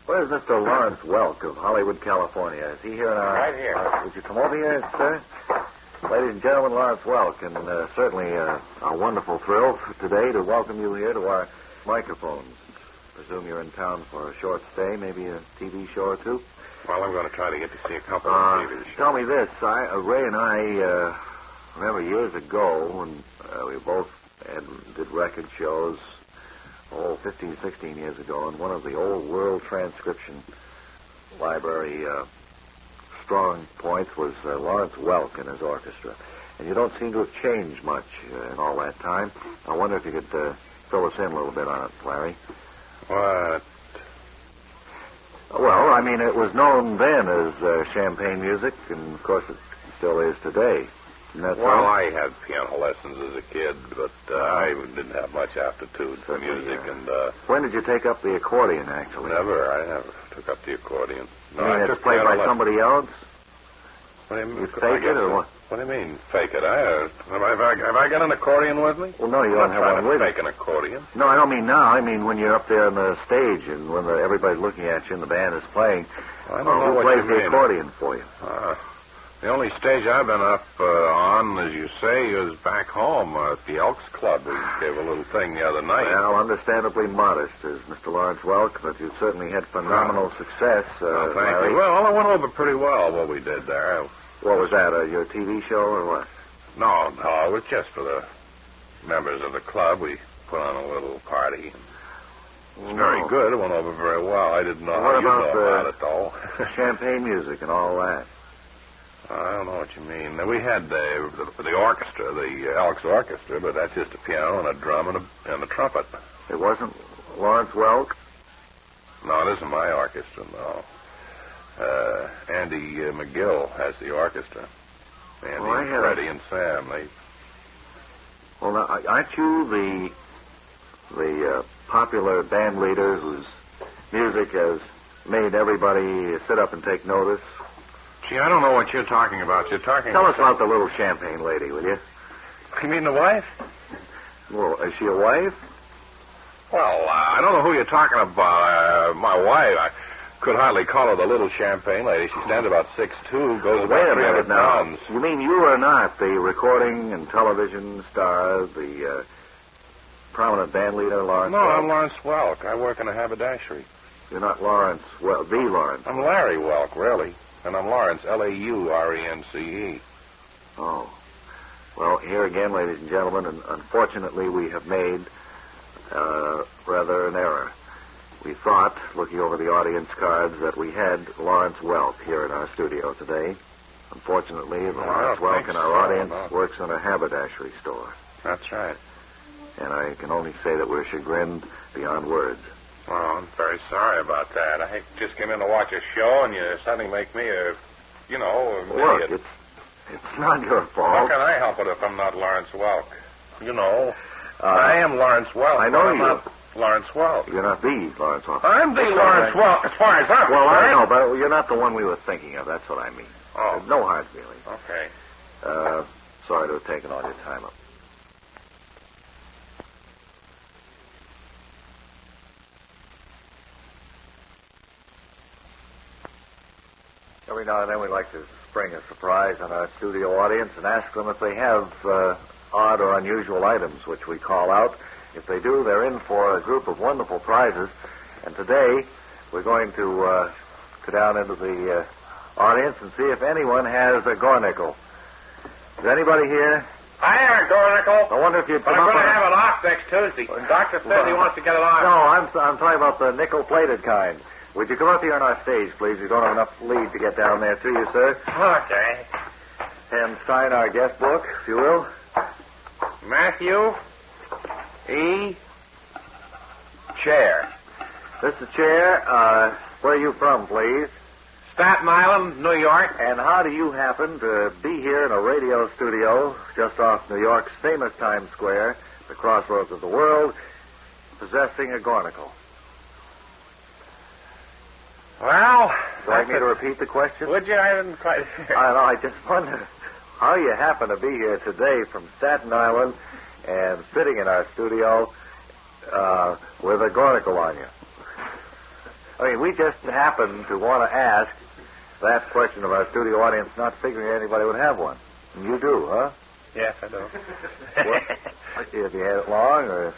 Where's Mr. Lawrence Welk of Hollywood, California? Is he here in our... Right here. Would you come over here, sir? Ladies and gentlemen, Lawrence Welk, and certainly a wonderful thrill today to welcome you here to our microphones. Presume you're in town for a short stay, maybe a TV show or two? Well, I'm going to try to get to see a couple of TV shows. Tell me this. Ray and I remember years ago when we both did record shows, 15, 16 years ago, and one of the old world transcription library strong points was Lawrence Welk and his orchestra. And you don't seem to have changed much in all that time. I wonder if you could fill us in a little bit on it, Larry. What? Well, I mean, it was known then as champagne music, and of course it still is today. Well, I had piano lessons as a kid, but I didn't have much aptitude for music. And when did you take up the accordion, actually? Never. I never took up the accordion. No, you mean it's played by somebody else? What do you mean? You fake it, or what? What do you mean, fake it? Have I got an accordion with me? Well, no, you don't have one with you. Fake an accordion. No, I don't mean now. I mean when you're up there on the stage and when everybody's looking at you and the band is playing. I don't know who what plays you mean. the accordion for you? The only stage I've been up on, as you say, is back home at the Elks Club. We gave a little thing the other night. Well, understandably modest is Mr. Lawrence Welk, but you certainly had phenomenal success, thank Larry. you. Well, it went over pretty well, what we did there. What was that, your TV show or what? No, it was just for the members of the club. We put on a little party. It's very good. It went over very well. I didn't know how you know about it, though. Champagne music and all that. I don't know what you mean. We had the orchestra, the Elks Orchestra, but that's just a piano and a drum and a trumpet. It wasn't Lawrence Welk? No, it isn't my orchestra, no. Andy McGill has the orchestra. Andy, Freddie, and Sam. Well, now, aren't you the popular band leader whose music has made everybody sit up and take notice? Gee, I don't know what you're talking about. Tell us about the little champagne lady, will you? You mean the wife? Well, is she a wife? Well, I don't know who you're talking about. My wife, I could hardly call her the little champagne lady. She stands about 6'2", goes about 300 pounds. You mean you are not the recording and television star, the prominent band leader, Lawrence No, Welk? I'm Lawrence Welk. I work in a haberdashery. You're not Lawrence Welk, the Lawrence. I'm Larry Welk, really. And I'm Lawrence, Laurence. Oh. Well, here again, ladies and gentlemen, and unfortunately we have made rather an error. We thought, looking over the audience cards, that we had Lawrence Welk here in our studio today. Unfortunately, Lawrence Welk in our audience works in a haberdashery store. That's right. And I can only say that we're chagrined beyond words. Well, I'm very sorry about that. I just came in to watch a show, and you suddenly make me a Look, idiot. it's not your fault. How can I help it if I'm not Lawrence Welk? I am Lawrence Welk. I know I'm not Lawrence Welk. You're not the Lawrence Welk. I'm the Lawrence Welk, as far as I'm Well, I concerned. know, but you're not the one we were thinking of. That's what I mean. Oh. No hard feelings. Okay. Sorry to have taken all your time up. Every now and then we like to spring a surprise on our studio audience and ask them if they have odd or unusual items, which we call out. If they do, they're in for a group of wonderful prizes. And today we're going to go down into the audience and see if anyone has a Gornickel. Is anybody here? I have a Gornickel. I wonder if you'd come But I'm up going to on have it off next Tuesday. The doctor says he wants to get it off. No, I'm talking about the nickel-plated kind. Would you come up here on our stage, please? We don't have enough lead to get down there to you, sir. Okay. And sign our guest book, if you will. Matthew E. Chair. Mr. Chair, where are you from, please? Staten Island, New York. And how do you happen to be here in a radio studio just off New York's famous Times Square, the crossroads of the world, possessing a Gornickel? Well... Would you like me to repeat the question? Would you? I didn't quite hear. I don't know. I just wonder how you happen to be here today from Staten Island and sitting in our studio with a Gornickel on you. I mean, we just happen to want to ask that question of our studio audience, not figuring anybody would have one. And you do, huh? Yes, I do. What? Have you had it long, or?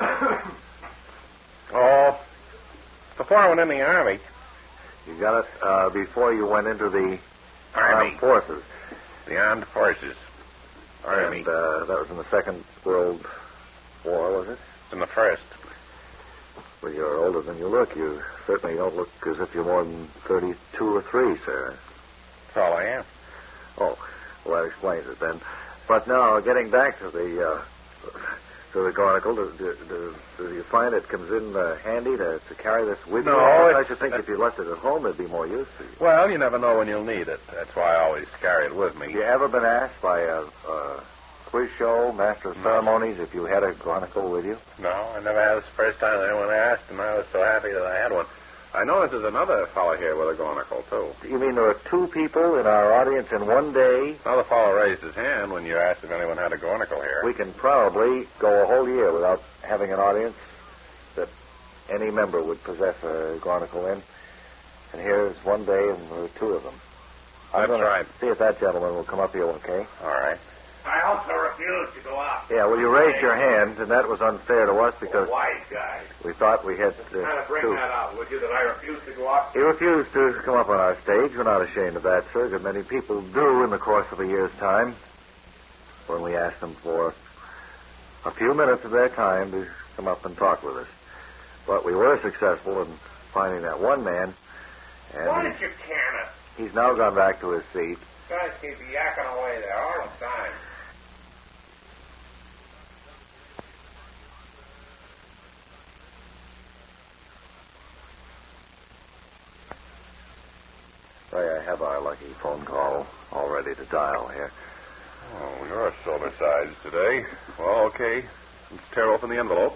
Oh, before I went in the Army. You got it before you went into the Army. Armed Forces. The Armed Forces. Army. And that was in the Second World War, was it? In the first. Well, you're older than you look. You certainly don't look as if you're more than 32 or 3, sir. That's all I am. Oh, well, that explains it then. But now, getting back to the Garnacle, do you find it comes in handy to carry this with you? No, I should think if you left it at home, it'd be more use to you. Well, you never know when you'll need it. That's why I always carry it with me. Have you ever been asked by a quiz show, master of ceremonies, if you had a Garnacle with you? No, I never had. This the first time anyone asked, and I was so happy that I had one. I noticed there's another fellow here with a Garnacle, too. You mean there are 2 people in our audience in one day? Another fellow raised his hand when you asked if anyone had a Garnacle here. We can probably go a whole year without having an audience that any member would possess a Garnacle in. And here's one day, and there are 2 of them. That's right. See if that gentleman will come up here, okay? All right. I also refuse to go out. Yeah, well, you raised your hand, and that was unfair to us because Wise guy. we thought we had Kind of bring 2. that out, would you, that I refuse to go out? He refused to come up on our stage. We're not ashamed of that, sir. Good many people do in the course of a year's time when we ask them for a few minutes of their time to come up and talk with us. But we were successful in finding that one man, Why and don't you can it? he's now gone back to his seat. Guys keep yakking away there all the time. I have our lucky phone call all ready to dial here. Oh, you're sober sides today. Well, okay. Let's tear open the envelope.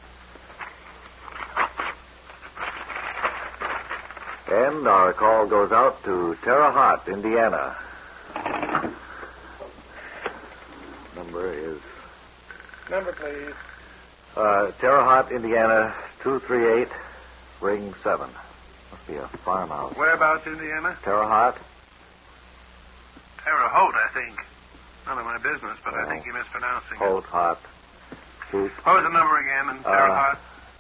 And our call goes out to Terre Haute, Indiana. Number is... Number, please. Terre Haute, Indiana, 238, ring 7. Must be a farmhouse. Whereabouts, Indiana? Terre Haute? Terre Haute, I think. None of my business, but I think you're mispronouncing it. Haute. Chief. What was the number again in Terre Haute?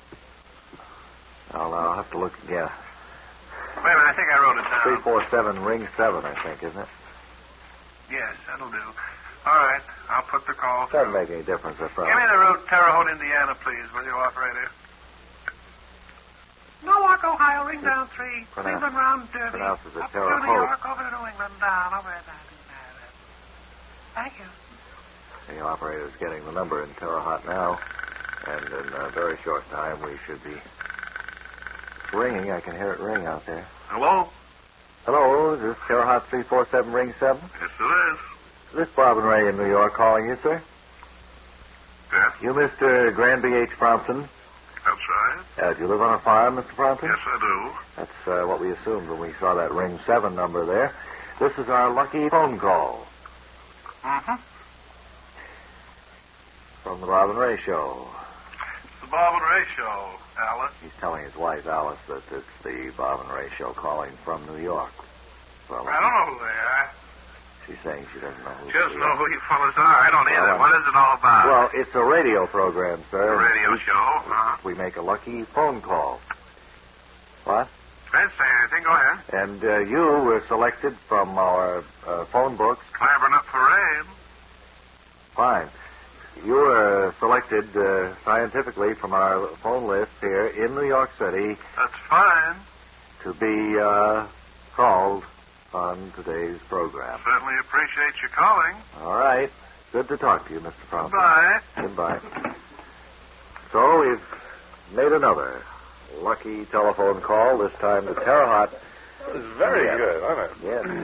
I'll have to look again. Wait a minute, I think I wrote it down. 347, ring 7, I think, isn't it? Yes, that'll do. All right, I'll put the call through. Doesn't make any difference, I Give me the route, Terre Haute, Indiana, please, will you, operator? Norwalk, Ohio, ring down 3. Cleveland round Derby. Pronounces it Up Terre through New Haute. York, over to New England, down, over there. Thank you. The operator's getting the number in Terre Haute now. And in a very short time, we should be ringing. I can hear it ring out there. Hello? Hello, is this Terre Haute 347, ring 7? Yes, it is. This is Bob and Ray in New York calling you, sir. Yes, You Mr. Granby H. Frompson. that's right. Do you live on a farm, Mr. Frompson? Yes, I do. That's what we assumed when we saw that ring 7 number there. This is our lucky phone call Mm-hmm. from the Bob and Ray Show. It's the Bob and Ray Show, Alice. He's telling his wife, Alice, that it's the Bob and Ray Show calling from New York. Well, I don't know who they are. she's saying she doesn't know who She doesn't they know are. who you fellas are. I don't either. Well, What is it all about? Well, it's a radio program, sir. A radio show? Uh-huh. We make a lucky phone call. What? I didn't say anything. Go ahead. And you were selected from our phone books. Clambering up for rain. Fine. You were selected scientifically from our phone list here in New York City That's fine. to be called on today's program. Certainly appreciate you calling. All right. Good to talk to you, Mr. Frompson. Bye. Goodbye. So we've made another lucky telephone call, this time to Terre Haute. That was very good, wasn't it? Yes.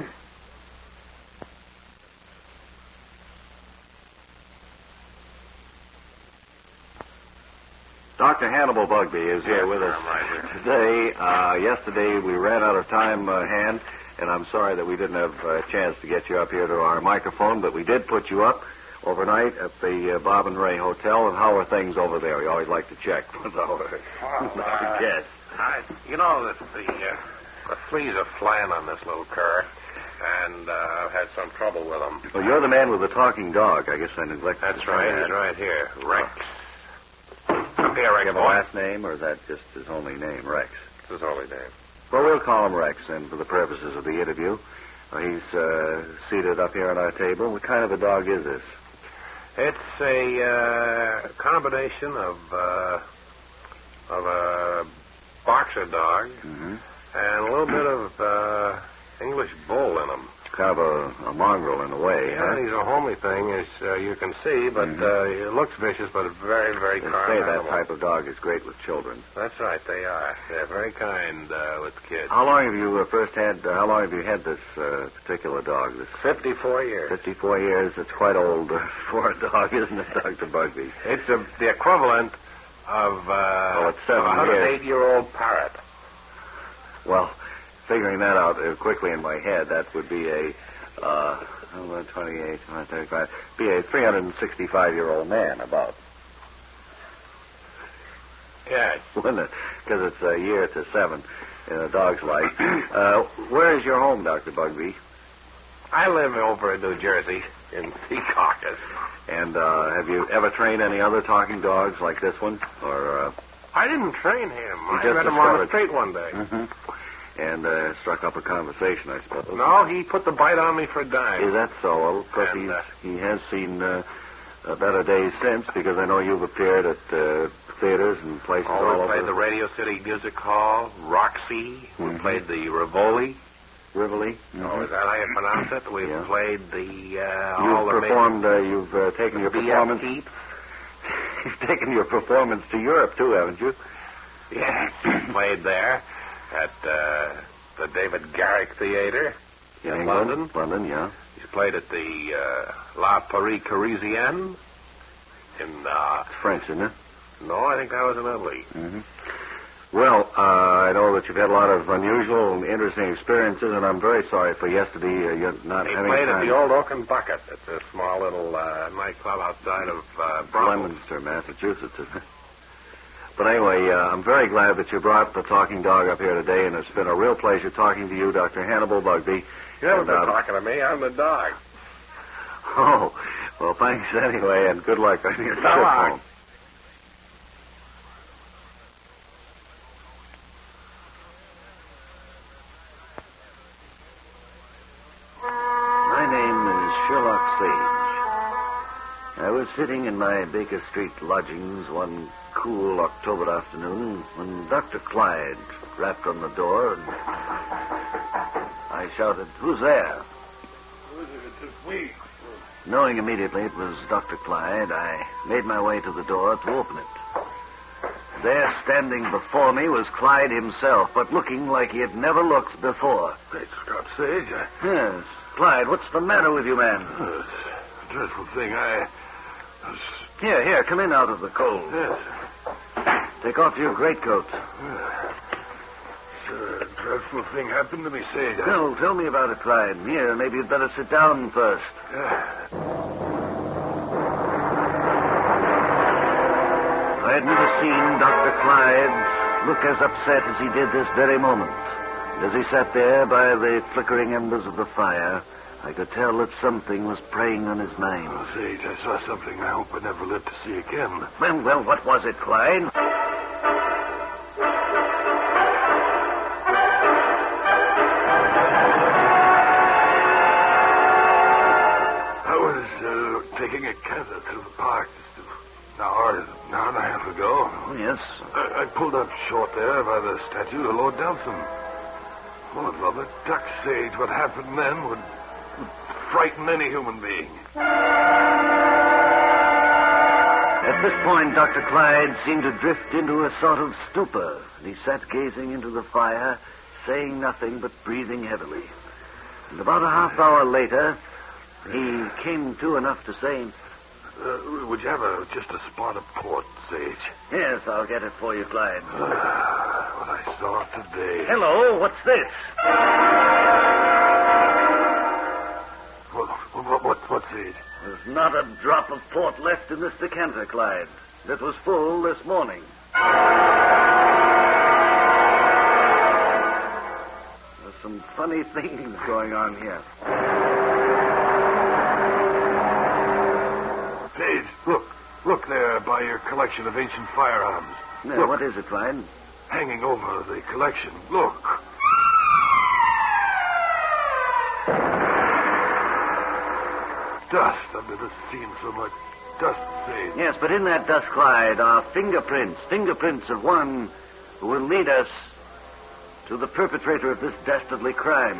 Dr. Hannibal Bugby is here with us I'm right here. today. Yesterday we ran out of time, Han, and I'm sorry that we didn't have a chance to get you up here to our microphone, but we did put you up overnight at the Bob and Ray Hotel. And how are things over there? We always like to check. Well, Yes. The fleas are flying on this little cur, and I've had some trouble with them. Well, you're the man with the talking dog. I guess I neglected to That's right. say that. He's right here. Rex. Come here, Rex. Do you have a last name, or is that just his only name, Rex? It's his only name. Well, we'll call him Rex, and for the purposes of the interview, he's seated up here on our table. What kind of a dog is this? It's a combination of a boxer dog and a little bit of English bull in him. Kind of a mongrel in a way, Yeah, huh? he's a homely thing, as you can see, but it looks vicious, but very, very They kind say animal. that type of dog is great with children. That's right, they are. They're very kind with kids. How long have you had this particular dog? This 54 years. 54 years. It's quite old for a dog, isn't it, Dr. Bugbee? It's the equivalent of it's 7 a years. 108-year-old parrot. Well, figuring that out quickly in my head, that would be a 28, 35, be a 365-year-old man, about. Yes. Wouldn't it? Because it's a year to 7 in a dog's life. Where is your home, Dr. Bugbee? I live over in New Jersey, in Secaucus. And have you ever trained any other talking dogs like this one? Or I didn't train him. I just met him on the discovered- street one day. and struck up a conversation, I suppose? No, he put the bite on me for a dime. Is that so? Well, of course, And, he has seen better days since, because I know you've appeared at theaters and places all we over. played the Radio City Music Hall, Roxy. We played the Rivoli. Rivoli. Oh, is that how you pronounce it? We've Yeah. played the You've taken your performance. You've taken your performance to Europe too, haven't you? Yes, played there at the David Garrick Theater in England? London. London, yeah. He's played at the La Paris Parisienne in. It's French, isn't it? No, I think that was in Italy. Mm-hmm. Well, I know that you've had a lot of unusual and interesting experiences, and I'm very sorry for yesterday. You're not He having played time. at the Old Oaken Bucket. It's a small little nightclub outside of Brussels. Leominster, Massachusetts, isn't it? But anyway, I'm very glad that you brought the talking dog up here today, and it's been a real pleasure talking to you, Dr. Hannibal Bugbee. You haven't been talking to me. I'm the dog. Oh, well, thanks anyway, and good luck on your trip long. home. My name is Sherlock Sage. I was sitting in my Baker Street lodgings one cool October afternoon when Dr. Clyde rapped on the door, and I shouted, "Who's there?" It's me. Knowing immediately it was Dr. Clyde, I made my way to the door to open it. There, standing before me, was Clyde himself, but looking like he had never looked before. Great Scott, Sage. Yes. Clyde, what's the matter with you, man? It's a dreadful thing. Here, come in out of the cold. Yes. Take off your greatcoat. A dreadful thing happened to me, Sage. No, tell me about it, Clyde. Here, maybe you'd better sit down first. I had never seen Dr. Clyde look as upset as he did this very moment. As he sat there by the flickering embers of the fire, I could tell that something was preying on his mind. Oh, Sage, I saw something I hope I never live to see again. Well, what was it, Clyde? I was taking a canter through the park just an hour and a half ago. Oh, yes. I pulled up short there by the statue of Lord Delson. Oh, Lord, the duck, Sage, what happened then would frighten any human being. At this point, Dr. Clyde seemed to drift into a sort of stupor. He sat gazing into the fire, saying nothing but breathing heavily. And about a half hour later, he came to enough to say, Would you have just a spot of port, Sage? "Yes, I'll get it for you, Clyde." What I saw today. Hello, what's this? What, Sage? There's not a drop of port left in this decanter, Clyde. It was full this morning. some funny things going on here. Page, look. Look there by your collection of ancient firearms. Yeah, what is it, Clyde? Hanging over the collection. Look. Dust under the scene, so much dust stains. Yes, but in that dust, Clyde, are fingerprints of one who will lead us to the perpetrator of this dastardly crime.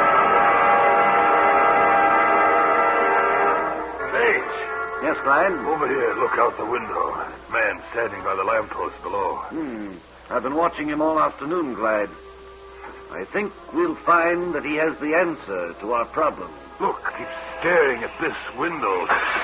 Page. Yes, Clyde? Over here, look out the window. Man standing by the lamppost below. I've been watching him all afternoon, Clyde. I think we'll find that he has the answer to our problem. Look, he's staring at this window.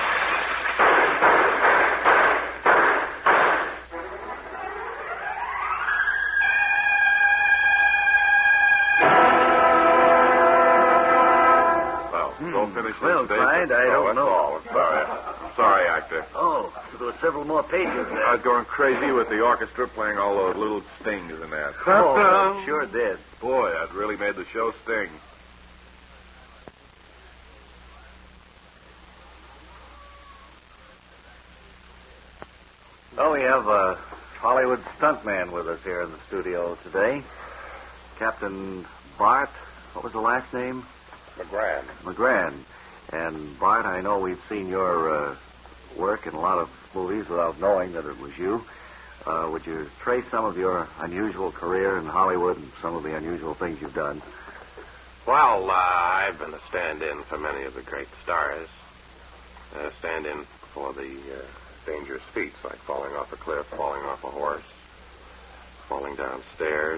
Don't finish this Well, Clyde, I don't know. All. I'm sorry, actor. Oh, so there were several more pages there. I was going crazy with the orchestra playing all those little stings in that. Oh, sure did. Boy, that really made the show sting. Well, we have a Hollywood stuntman with us here in the studio today. Captain Bart, what was the last name? McGran. And Bart, I know we've seen your work in a lot of movies without knowing that it was you. Would you trace some of your unusual career in Hollywood and some of the unusual things you've done? Well, I've been a stand-in for many of the great stars. Stand-in for the dangerous feats, like falling off a cliff, falling off a horse, falling downstairs.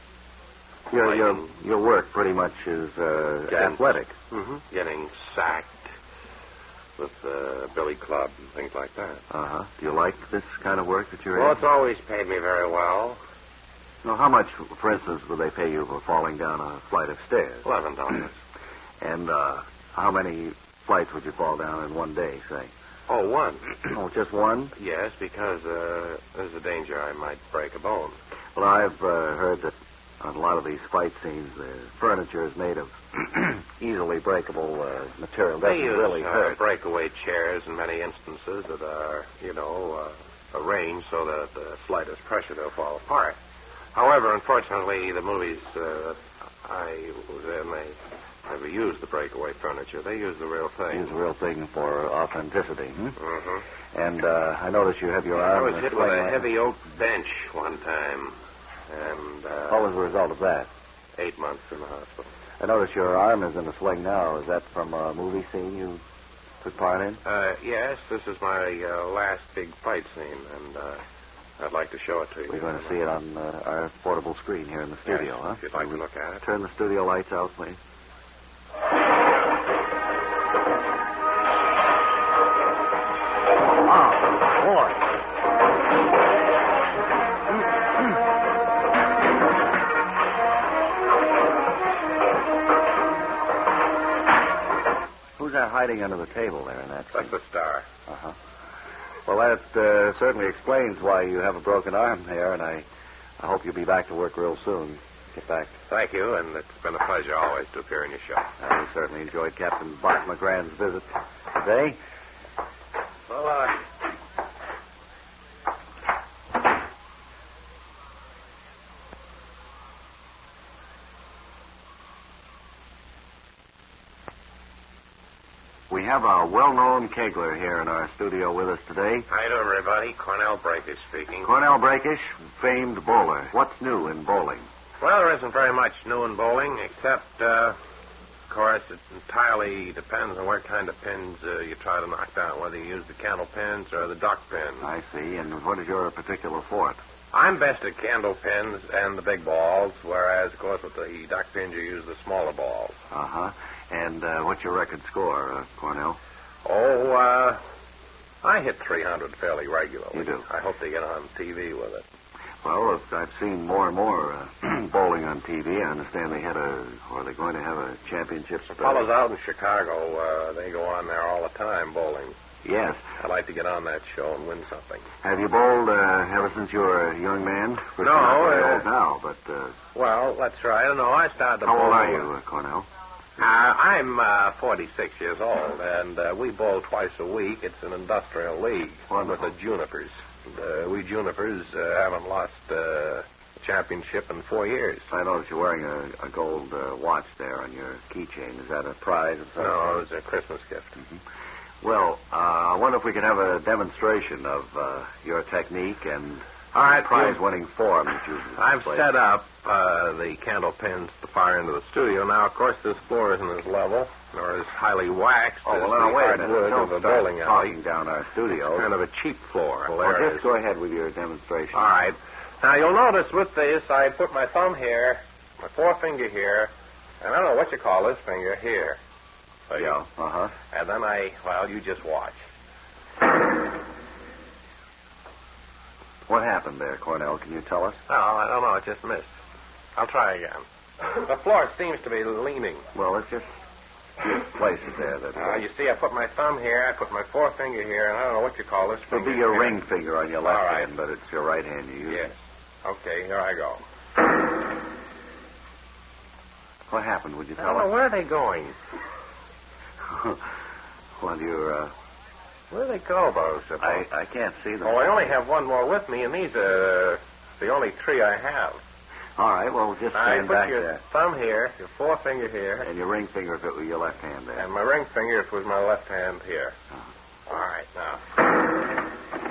Your work pretty much is athletic. Mm-hmm. Getting sacked with the billy club and things like that. Uh-huh. Do you like this kind of work that you're in? Well, it's always paid me very well. Now, how much, for instance, would they pay you for falling down a flight of stairs? $11. And how many flights would you fall down in one day, say? Oh, one. Oh, just one? Yes, because there's a danger I might break a bone. Well, I've heard that on a lot of these fight scenes, the furniture is made of easily breakable material. They Doesn't use really hurt. breakaway chairs in many instances that are, arranged so that at the slightest pressure they'll fall apart. However, unfortunately, the movies I was in, they never used the breakaway furniture. They used the real thing. Use the real thing for authenticity. Mm-hmm. And I notice you have your arm. I was hit with a heavy oak bench one time. And what was the result of that? 8 months in the hospital. I notice your arm is in a sling now. Is that from a movie scene you took part in? Yes, this is my last big fight scene, and I'd like to show it to you. We're going to see it on our portable screen here in the studio, yes, huh? If you'd like to look at it. Turn the studio lights out, please. Oh, boy. Who's that hiding under the table there in that scene? That's the star. Uh-huh. Well, that certainly explains why you have a broken arm there, and I hope you'll be back to work real soon. Get back. Thank you, and it's been a pleasure always to appear in your show. I certainly enjoyed Captain Bart McGran's visit today. Well, We have a well-known kegler here in our studio with us today. how you doing, everybody? Cornell Breakish speaking. Cornell Breakish, famed bowler. What's new in bowling? Well, there isn't very much new in bowling, except, of course, it entirely depends on what kind of pins you try to knock down, whether you use the candle pins or the duck pins. I see. And what is your particular fort? I'm best at candle pins and the big balls, whereas, of course, with the duck pins, you use the smaller balls. Uh-huh. And what's your record score, Cornell? Oh, I hit 300 fairly regularly. You do? I hope to get on TV with it. Well, I've seen more and more bowling on TV. I understand they're going to have a championship. The fellows out in Chicago, they go on there all the time bowling. Yes. I'd like to get on that show and win something. Have you bowled ever since you were a young man? No. Not very old now, but... Well, that's right. I don't know. I started to bowl... How old are you, Cornell? I'm 46 years old, and we bowl twice a week. It's an industrial league with the Junipers. We Junipers haven't lost a championship in 4 years. I noticed you're wearing a gold watch there on your keychain. Is that a prize? No, it was a Christmas gift. Mm-hmm. Well, I wonder if we could have a demonstration of your technique and all right, prize-winning form that you've I've set up the candle pins at the far end of the studio. Now, of course, this floor isn't as level nor as highly waxed as the hardwood of a bowling alley. Down our studio. It's kind of a cheap floor. Well, just go ahead with your demonstration. All right. Now, you'll notice with this, I put my thumb here, my forefinger here, and I don't know what you call this finger here. Yeah. Uh-huh. And then you just watch. What happened there, Cornell? Can you tell us? No, I don't know. It just missed. I'll try again. The floor seems to be leaning. Well, it's just places there that... you see, I put my thumb here, I put my forefinger here, and I don't know what you call this finger. It'll be your ring finger on your left hand, but it's your right hand you use. Yes. Okay, here I go. What happened? Would you tell us? I don't know. Where are they going? Well, you're... Where do they go, those? I can't see them. Oh, I only have one more with me, and these are the only three I have. All right, well, just stand back there. Put your thumb here, your forefinger here. And your ring finger if it was your left hand there. And my ring finger if it was my left hand here. Oh. All right, now.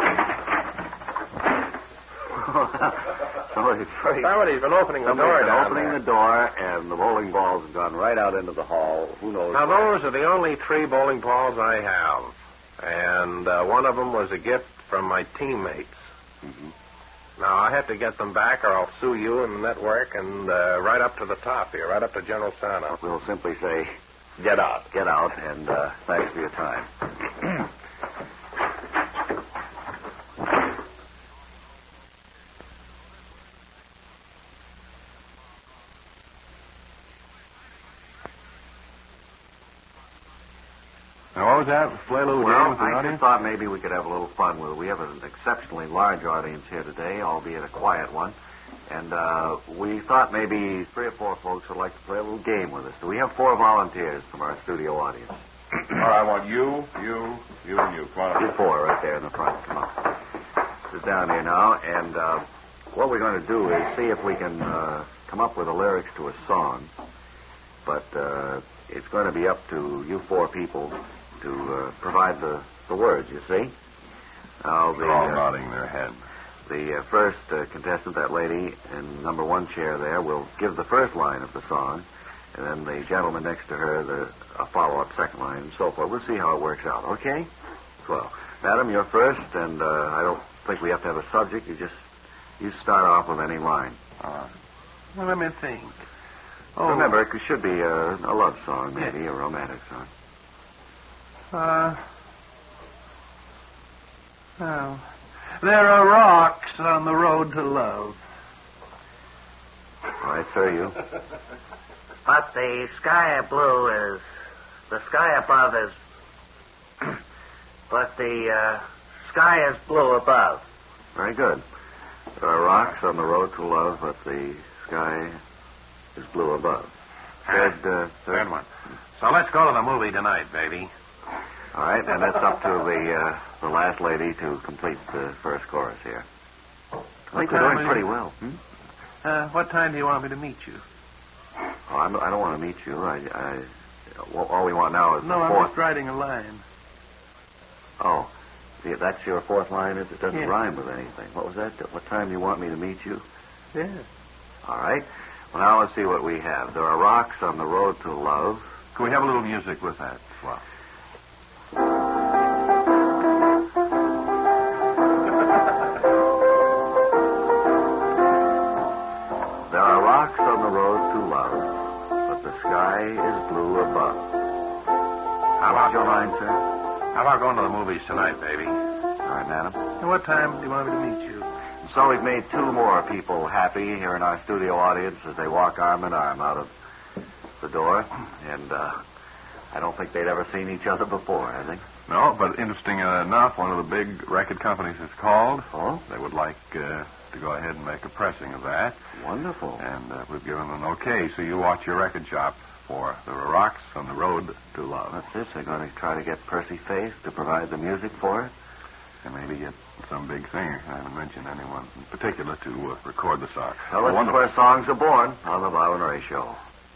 Somebody's been opening the door down there. The door, and the bowling balls have gone right out into the hall. Who knows? Now, those are the only 3 bowling balls I have. And one of them was a gift from my teammates. Mm-hmm. Now, I have to get them back, or I'll sue you and the network, and right up to the top here, right up to General Santa. We'll simply say, get out. Get out, and thanks for your time. Now, what was that? Play a little game with the audience? I thought maybe we could have a little fun with it. We have an exceptionally large audience here today, albeit a quiet one. And we thought maybe 3 or 4 folks would like to play a little game with us. Do we have 4 volunteers from our studio audience? All right, I want you, and you. Come on up. You 4 right there in the front. Come on. Sit down here now, and what we're going to do is see if we can come up with the lyrics to a song. But it's going to be up to you 4 people to provide the words, you see. Now, they're all nodding their head. The first contestant, that lady in number 1 chair there, will give the first line of the song, and then the gentleman next to her a follow-up second line, and so forth. We'll see how it works out, okay? Well, madam, you're first, and I don't think we have to have a subject. You start off with any line. Well, let me think. Oh. Remember, it should be a love song, maybe, a romantic song. Well, there are rocks on the road to love. All right, sir, you. But the sky above is... but the sky is blue above. Very good. There are rocks on the road to love, but the sky is blue above. Third one. So let's go to the movie tonight, baby. All right, and that's up to the last lady to complete the first chorus here. I think we're doing pretty well. What time do you want me to meet you? Oh, I don't want to meet you. All we want now is the 4th. I'm just writing a line. Oh, that's your 4th line? It doesn't rhyme with anything. What was that? What time do you want me to meet you? Yeah. All right. Well, now let's see what we have. There are rocks on the road to love. Can we have a little music with that? Wow. There are rocks on the road to love, but the sky is blue above. What's your line, sir? How about going to the movies tonight, baby? All right, madam. And what time do you want me to meet you? So we've made 2 more people happy here in our studio audience as they walk arm in arm out of the door. And I don't think they'd ever seen each other before, I think. No, but interesting enough, one of the big record companies has called. Oh? They would like to go ahead and make a pressing of that. Wonderful. And we've given them an okay, so you watch your record shop for the Rocks on the Road to Love. That's it. They're going to try to get Percy Faith to provide the music for it. And maybe get some big singer. I haven't mentioned anyone in particular to record the song. Well, this is where songs are born on the Bob and Ray Show.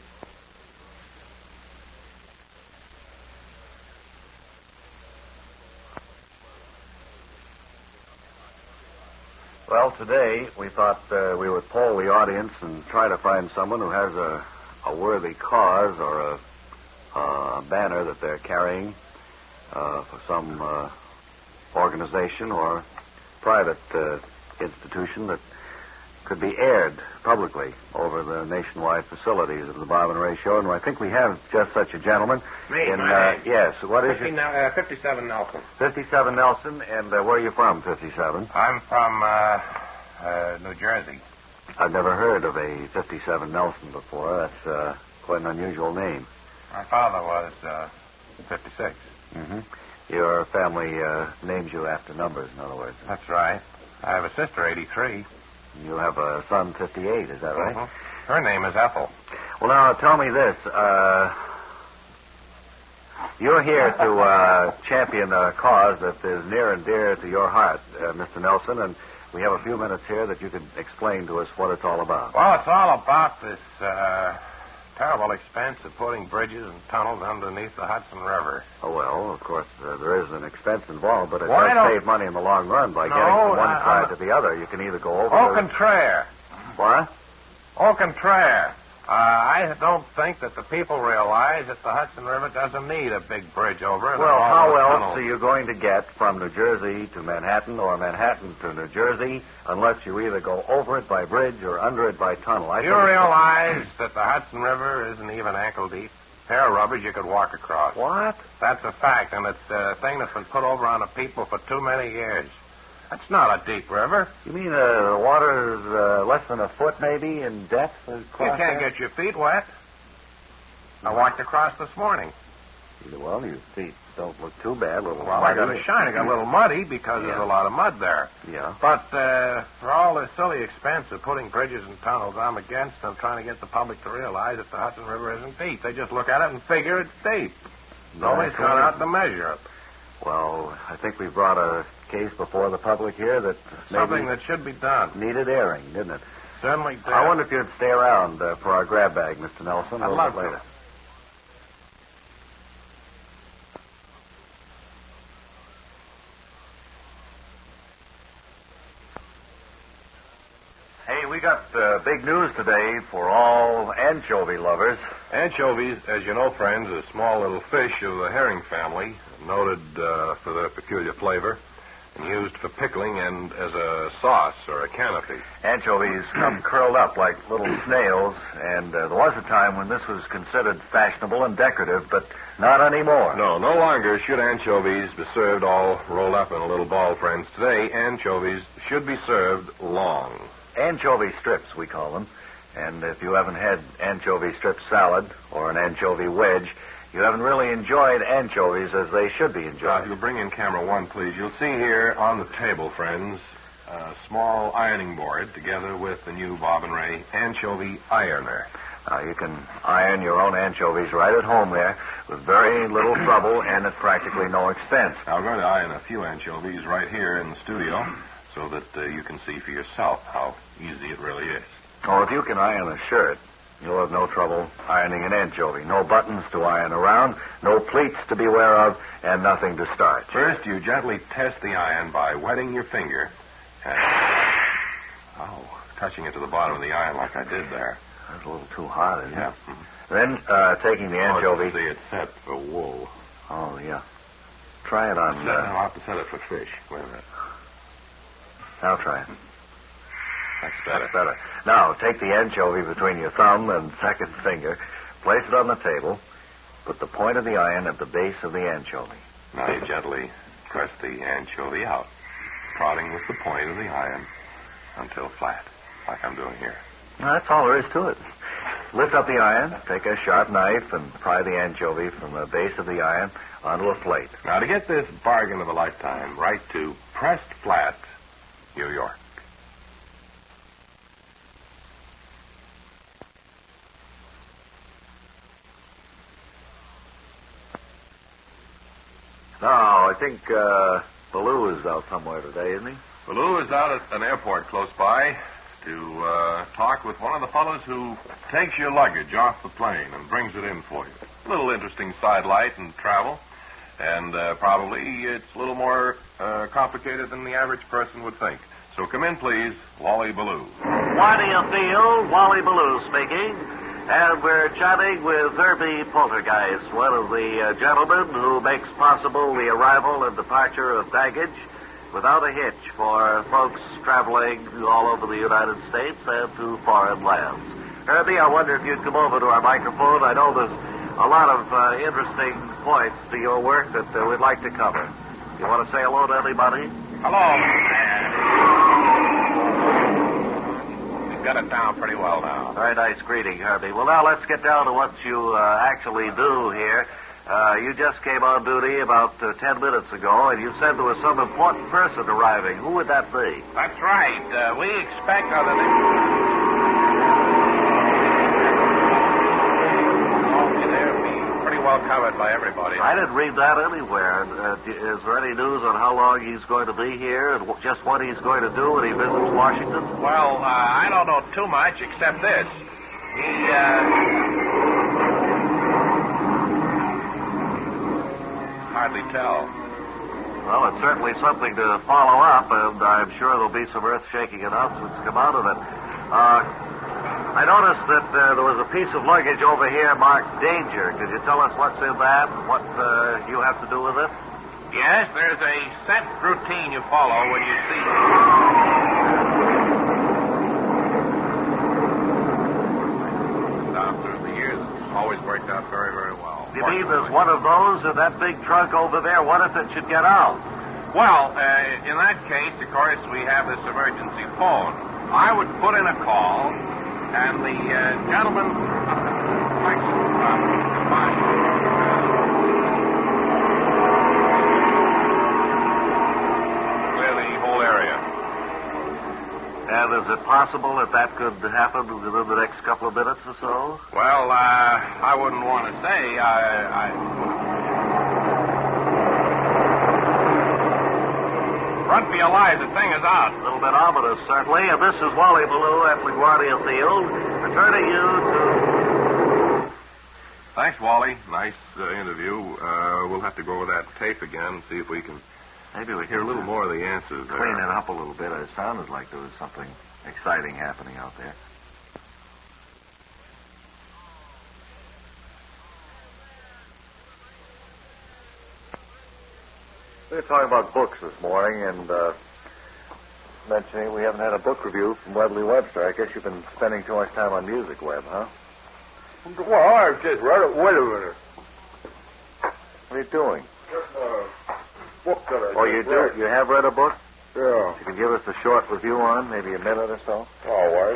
Well, today we thought we would poll the audience and try to find someone who has a worthy cause or a banner that they're carrying for some organization or private institution that could be aired publicly over the nationwide facilities of the Bob and Ray Show. And I think we have just such a gentleman. Me, yes. What is it? 57 Nelson. 57 Nelson. And where are you from, 57? I'm from New Jersey. I've never heard of a 57 Nelson before. That's quite an unusual name. My father was 56. Mm-hmm. Your family names you after numbers, in other words. That's right. I have a sister, 83. You have a son, 58, is that right? Mm-hmm. Her name is Ethel. Well, now, tell me this. You're here to champion a cause that is near and dear to your heart, Mr. Nelson, and we have a few minutes here that you could explain to us what it's all about. Well, it's all about this terrible expense of putting bridges and tunnels underneath the Hudson River. Oh, well, of course, there is an expense involved, but it does save money in the long run by getting from one side to the other. You can either go over... Au contraire. What? Au contraire. I don't think that the people realize that the Hudson River doesn't need a big bridge over it. Well, how else are you going to get from New Jersey to Manhattan or Manhattan to New Jersey unless you either go over it by bridge or under it by tunnel? Do you realize that the Hudson River isn't even ankle deep? Pair of rubbers you could walk across. What? That's a fact, and it's a thing that's been put over on the people for too many years. That's not a deep river. You mean the water is less than a foot, maybe, in depth? You can't get your feet wet. I walked across this morning. Well, your feet don't look too bad. Well, I got a shine. I got a little muddy because there's a lot of mud there. Yeah. But for all the silly expense of putting bridges and tunnels, I'm against them trying to get the public to realize that the Hudson River isn't deep. They just look at it and figure it's deep. Nobody's gone out to measure it. Well, I think we brought a case before the public here that something that should be done. Needed airing, didn't it? Certainly did. I wonder if you'd stay around for our grab bag, Mr. Nelson. I'd love to. Hey, we got big news today for all anchovy lovers. Anchovies, as you know, friends, are small little fish of the herring family, noted for their peculiar flavor, and used for pickling and as a sauce or a canopy. Anchovies come curled up like little snails, and there was a time when this was considered fashionable and decorative, but not anymore. No longer should anchovies be served all rolled up in a little ball, friends. Today, anchovies should be served long. Anchovy strips, we call them. And if you haven't had anchovy strip salad or an anchovy wedge, you haven't really enjoyed anchovies as they should be enjoyed. If you'll bring in camera one, please. You'll see here on the table, friends, a small ironing board together with the new Bob and Ray anchovy ironer. Now, you can iron your own anchovies right at home there with very little trouble and at practically no expense. Now, we're going to iron a few anchovies right here in the studio so that you can see for yourself how easy it really is. Oh, if you can iron a shirt, you'll have no trouble ironing an anchovy. No buttons to iron around, no pleats to be aware of, and nothing to starch. First, you gently test the iron by wetting your finger and touching it to the bottom of the iron like I did there. That's a little too hot, isn't it? Yeah. Then, taking the anchovy... See, it's set for wool. Oh, yeah. Try it on... I'll have to set it for fish. Wait a minute. I'll try it. That's better. Now, take the anchovy between your thumb and second finger, place it on the table, put the point of the iron at the base of the anchovy. Now you gently press the anchovy out, prodding with the point of the iron until flat, like I'm doing here. Now, that's all there is to it. Lift up the iron, take a sharp knife, and pry the anchovy from the base of the iron onto a plate. Now, to get this bargain of a lifetime, write to Pressed Flat, New York. Now, I think Baloo is out somewhere today, isn't he? Baloo is out at an airport close by to talk with one of the fellows who takes your luggage off the plane and brings it in for you. A little interesting sidelight and travel, and probably it's a little more complicated than the average person would think. So come in, please, Wally Baloo. Guardia Field, Wally Baloo speaking. And we're chatting with Herbie Poltergeist, one of the gentlemen who makes possible the arrival and departure of baggage without a hitch for folks traveling all over the United States and to foreign lands. Herbie, I wonder if you'd come over to our microphone. I know there's a lot of interesting points to your work that we'd like to cover. You want to say hello to anybody? Hello. Got it down pretty well now. Very nice greeting, Herbie. Well, now let's get down to what you actually do here. You just came on duty about 10 minutes ago, and you said there was some important person arriving. Who would that be? That's right. We expect well covered by everybody. I didn't read that anywhere. Is there any news on how long he's going to be here and just what he's going to do when he visits Washington? Well, I don't know too much except this. Hardly tell. Well, it's certainly something to follow up, and I'm sure there'll be some earth-shaking announcements come out of it. I noticed that there was a piece of luggage over here marked danger. Could you tell us what's in that and what you have to do with it? Yes, there's a set routine you follow when you see... Down through the years, it's always worked out very, very well. You mean there's one of those in that big trunk over there? What if it should get out? Well, in that case, of course, we have this emergency phone. I would put in a call... And the gentleman clear the whole area. And is it possible that could happen within the next couple of minutes or so? Well, I wouldn't want to say. Run for your lives, the thing is out. A little bit ominous, certainly. And this is Wally Baloo at LaGuardia Field, returning you to... Thanks, Wally. Nice interview. We'll have to go over that tape again and see if we can maybe we hear a little more of the answers there. Clean it up a little bit. It sounded like there was something exciting happening out there. We were talking about books this morning and mentioning we haven't had a book review from Webley Webster. I guess you've been spending too much time on music, Webb, huh? Well, I've just read it. Wait a minute. What are you doing? Just a book that I you read. do? You have read a book? Yeah. You can give us a short review on, maybe a minute or so? All right.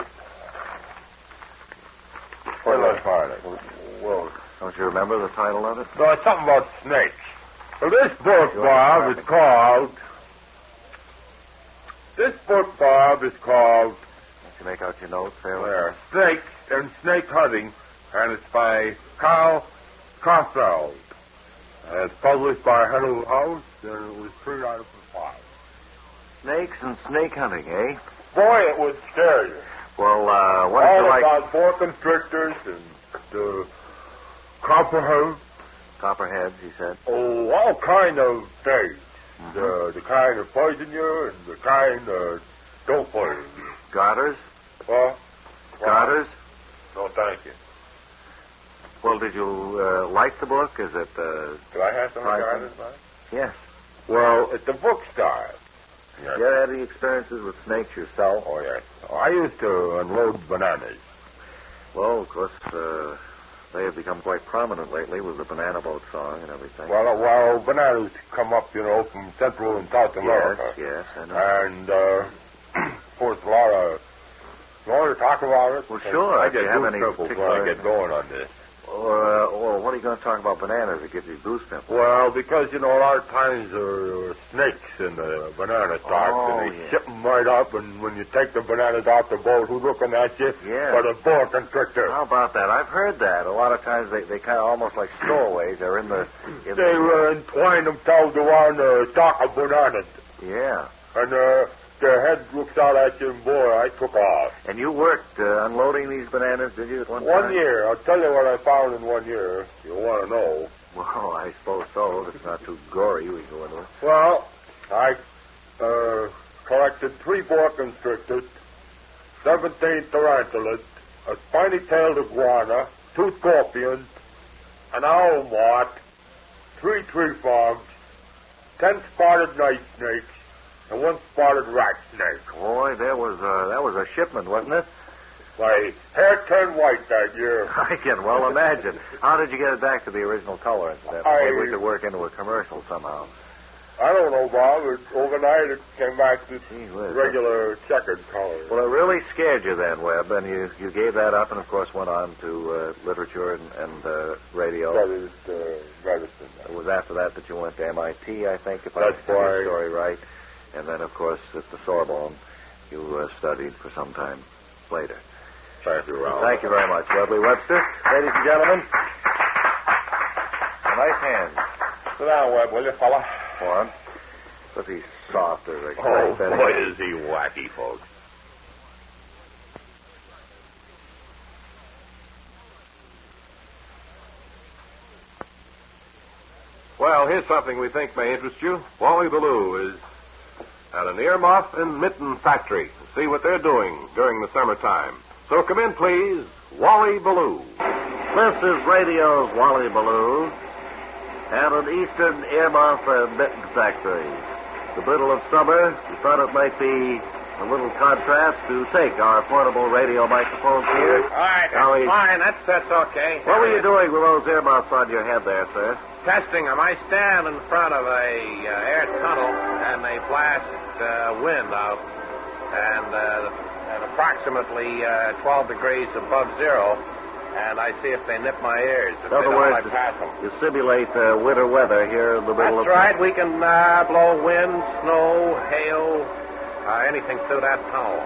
Where did I find it? Well, don't you remember the title of it? No, it's something about snakes. Well, this book, Bob, is called... Can you make out your notes there? There. Snakes and Snake Hunting, and it's by Carl Kaufeld. It's published by Huddle House, and it was printed out of the file. Snakes and snake hunting, eh? Boy, it would scare you. Well, what is it like? All about boa constrictors and the copperhead. Copperheads, he said. Oh, all kind of things. Mm-hmm. The kind that poison you and the kind that don't poison you. Garters? What? Garters? No, thank you. Well, did you like the book? Is it... Do I have some garters, Mike? Yes. Well, at the bookstore. Yes. You had any experiences with snakes yourself? Oh, yes. I used to unload bananas. Well, of course, they have become quite prominent lately with the Banana Boat song and everything. Well, bananas come up, from Central and South America. Yes, I know. And, of course, a lot of Want to talk about it? Well, sure. I If you get have goose any pimples when I particular... get going on this. Or what are you going to talk about bananas that gives you goose pimples? Well, because, a lot of times there are snakes in the banana stalks, and they ship them right up, and when you take the bananas off the boat, who's looking at you? Yeah. But a boa constrictor. How about that? I've heard that. A lot of times they kind of almost like stowaways. They're in the... They entwine themselves around the stalk of bananas, Yeah. and their head looks out at you, and boy, I took off. And you worked unloading these bananas, did you, at one time? 1 year. I'll tell you what I found in 1 year. You want to know. Well, I suppose so. If it's not too gory, we can go into it. Well, I collected 3 boa constrictors, 17 tarantulas, a spiny-tailed iguana, 2 scorpions, an owl moth, 3 tree frogs, 10 spotted night snakes, and 1 spotted rat snake. Boy, that was a shipment, wasn't it? My hair turned white that year. I can well imagine. How did you get it back to the original color? Maybe we could work into a commercial somehow. I don't know, Bob. Overnight it came back to Gee whiz. regular checkered color. Well, it really scared you then, Webb, and you gave that up and, of course, went on to literature and radio. Studied medicine. It was after that you went to MIT, I think, if I That's understand the right. story right. And then, of course, at the Sorbonne, you studied for some time later. Thank you, Ralph. Thank you very much, Webley Webster. Ladies and gentlemen, a nice hand Sit down, Webb, will you, fella? for him. But he's soft as a Oh, clay boy, is he wacky, folks. Well, here's something we think may interest you. Wally Ballou is at an earmuff and mitten factory to see what they're doing during the summertime. So come in, please, Wally Ballou. This is radio's Wally Ballou at an eastern earmuff and mitten factory. The middle of summer, we thought it might be a little contrast to take our portable radio microphones here. All right, Now that's fine. That's okay. What were you doing with those earmuffs on your head there, sir? Testing them. I stand in front of a air tunnel, and they blast wind out, and at approximately 12 degrees above zero, and I see if they nip my ears. If In they other don't, words, I pass them. you simulate winter weather here in the middle That's of... right. We can blow wind, snow, hail, anything through that tunnel.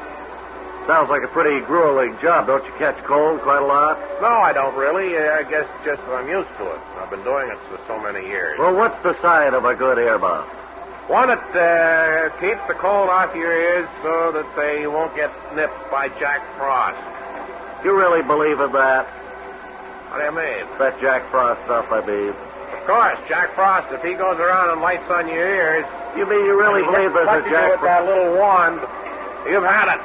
Sounds like a pretty grueling job. Don't you catch cold quite a lot? No, I don't really. I guess just I'm used to it. I've been doing it for so many years. Well, what's the sign of a good earmuff? One that keeps the cold off your ears so that they won't get nipped by Jack Frost. You really believe in that? What do you mean? That Jack Frost stuff, I mean. Of course, Jack Frost, if he goes around and lights on your ears... You mean you really believe there's a touches you Jack with that little wand, you've had it.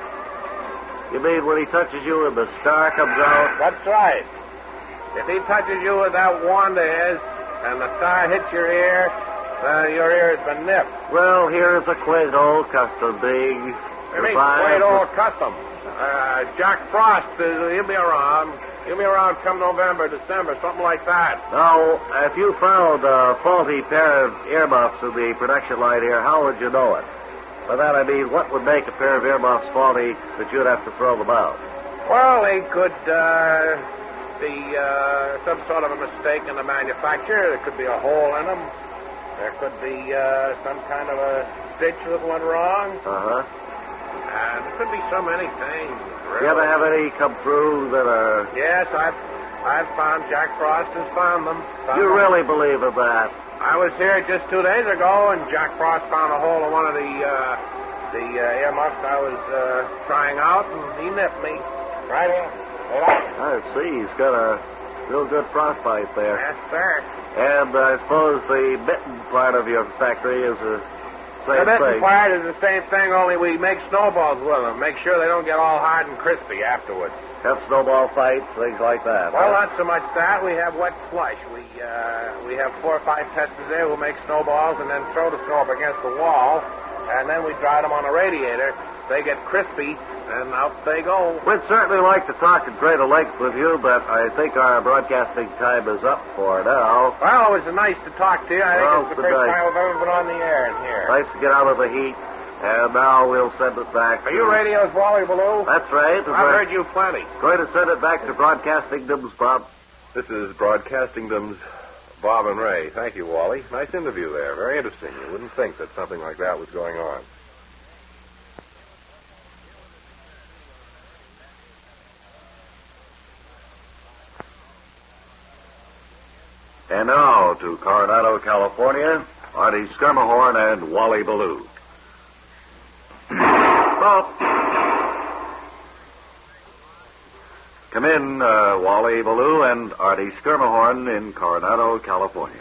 You mean when he touches you and the star comes out? That's right. If he touches you with that wand of his and the star hits your ear has been nipped. Well, here's a quaint old custom being I mean, quite old custom. Jack Frost, he'll be around. He'll be around come November, December, something like that. Now, if you found a faulty pair of earmuffs in the production line here, how would you know it? By that I mean, what would make a pair of earmuffs faulty that you'd have to throw them out? Well, they could be some sort of a mistake in the manufacture. There could be a hole in them. There could be some kind of a stitch that went wrong. Uh-huh. And it could be so many things. Really. You ever have any come through that are... Yes, I've found Jack Frost has found them. You really believe in that? I was here just 2 days ago, and Jack Frost found a hole in one of the earmuffs I was trying out, and he nipped me right in. I see. He's got a real good frostbite there. Yes, sir. And I suppose the mitten part of your factory is the same The mitten thing. part is the same thing, only we make snowballs with them. Make sure they don't get all hard and crispy afterwards. Have snowball fights, things like that. Well, huh? not so much that. We have wet slush. We have 4 or 5 testers there who'll make snowballs and then throw the snow up against the wall, and then we dry them on a radiator. They get crispy, and out they go. We'd certainly like to talk at greater length with you, but I think our broadcasting time is up for now. Well, it was nice to talk to you. I think Well, it's the good first night. time we've ever been on the air in here. Nice to get out of the heat. And now we'll send it back. Are you radio's Wally Ballou? That's right. I've heard you plenty. Going to send it back to Broadcastingdom's, Bob. This is Broadcastingdom's Bob and Ray. Thank you, Wally. Nice interview there. Very interesting. You wouldn't think that something like that was going on. And now to Coronado, California, Artie Schermerhorn and Wally Ballou. Bob. Come in, Wally Ballou and Artie Schermerhorn in Coronado, California.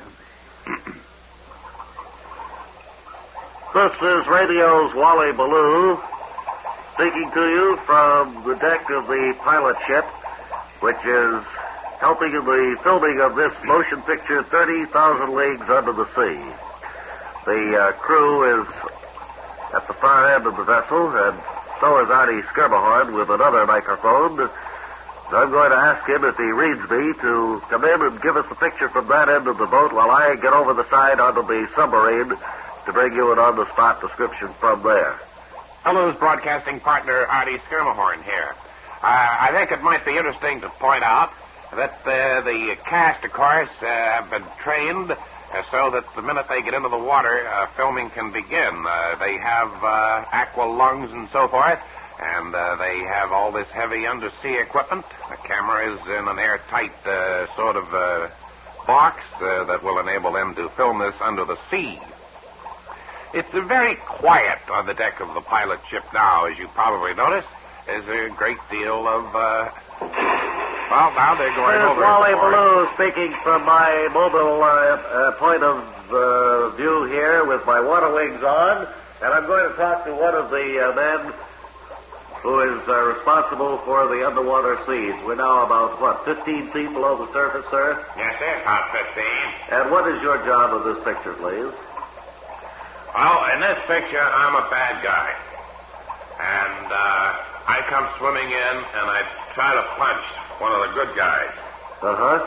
This is radio's Wally Ballou speaking to you from the deck of the pilot ship, which is helping in the filming of this motion picture, 30,000 Leagues Under the Sea. The crew is at the far end of the vessel, and so is Artie Schermerhorn with another microphone. I'm going to ask him, if he reads me, to come in and give us a picture from that end of the boat while I get over the side onto the submarine to bring you an on-the-spot description from there. Hello's broadcasting partner, Artie Schermerhorn here. I think it might be interesting to point out that the cast, of course, have been trained so that the minute they get into the water, filming can begin. They have aqua lungs and so forth, and they have all this heavy undersea equipment. The camera is in an airtight sort of box that will enable them to film this under the sea. It's very quiet on the deck of the pilot ship now, as you probably notice. There's a great deal of... Well, now they're going over... Wally Ballou speaking from my mobile point of view here with my water wings on, and I'm going to talk to one of the men who is responsible for the underwater scenes. We're now about, 15 feet below the surface, sir? Yes, sir, about 15. And what is your job of this picture, please? Well, in this picture, I'm a bad guy. And I come swimming in, and I try to punch one of the good guys. Uh-huh.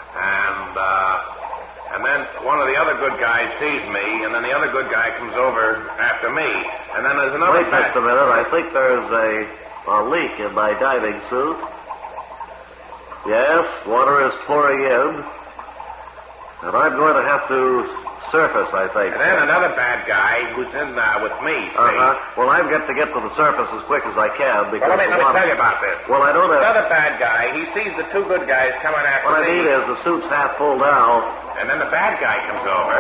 And then one of the other good guys sees me, and then the other good guy comes over after me. And then there's another... Wait just a minute. I think there's a leak in my diving suit. Yes, water is pouring in. And I'm going to have to surface, I think. And then another bad guy who's in with me, see? Uh-huh. Well, I've got to get to the surface as quick as I can because... Well, let me tell you about this. Well, I know that... Another bad guy, he sees the two good guys coming after What I me. mean is the suit's half full now. And then the bad guy comes over.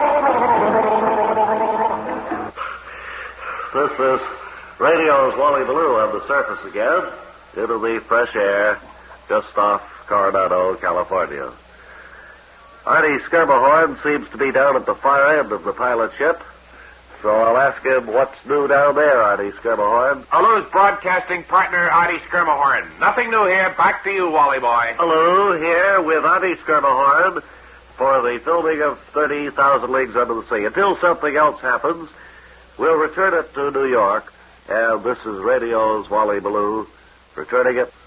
This is radio's Wally Ballou on the surface again, into the fresh air, just off Coronado, California. Artie Schermerhorn seems to be down at the far end of the pilot ship, so I'll ask him what's new down there, Artie Schermerhorn. Hello's broadcasting partner, Artie Schermerhorn. Nothing new here. Back to you, Wally boy. Hello, here with Artie Schermerhorn for the filming of 30,000 Leagues Under the Sea. Until something else happens, we'll return it to New York, and this is radio's Wally Ballou returning it.